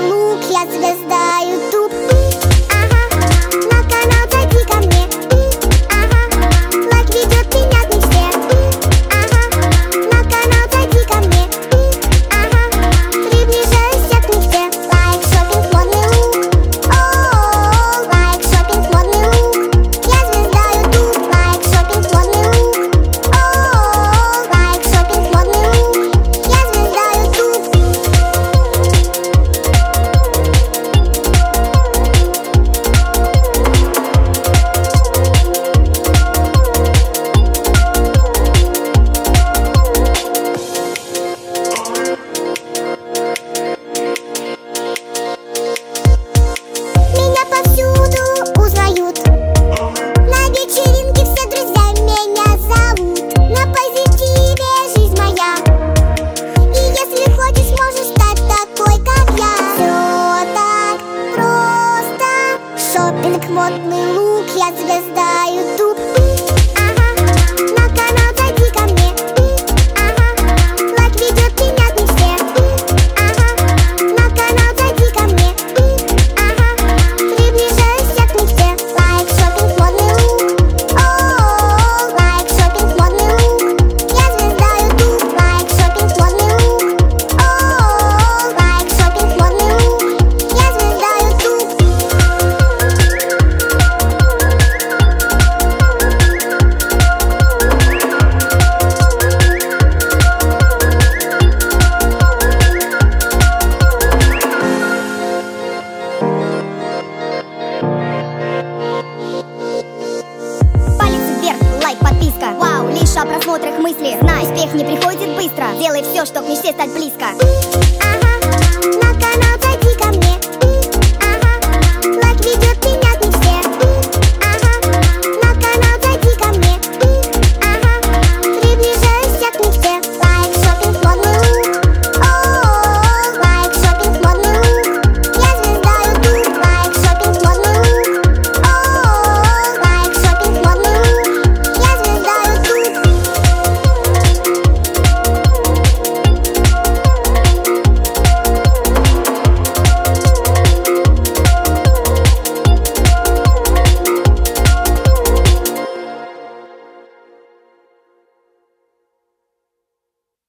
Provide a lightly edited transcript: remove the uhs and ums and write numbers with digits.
лук, я звезда YouTube. Ага, на канал зайди ко мне. Ага, лайк ведет меня к мечте. Ага, на канал зайди ко мне. Ага, приближаюсь я к мечте. Лайк, шопинг, модный лук. О, лайк, шопинг, модный лук. Я звезда YouTube. Лайк, шопинг, модный лук. О, лайк, шопинг, модный лук. Я звезда YouTube. Меня повсюду узнают. На вечеринке все друзья меня зовут. На позитиве жизнь моя. И если хочешь, можешь стать такой, как я. Все так просто. Шопинг, модный лук, я звезда YouTube. Ага, на канал зайди ко мне. Ага, лайк ведет меня к мечте. Ага, на канал зайди ко мне. Ага, приближаюсь я к мечте. Лайк, шопинг, модный лук. О, лайк, шопинг, модный лук. Я звезда YouTube. Лайк, шопинг, модный лук. О, лайк, шопинг, модный лук. Я звезда YouTube. Палец вверх, лайк, подписка. Вау, лишь о просмотрах мысли. Знай, успех не приходит быстро. Делай все, чтоб к мечте стать близко.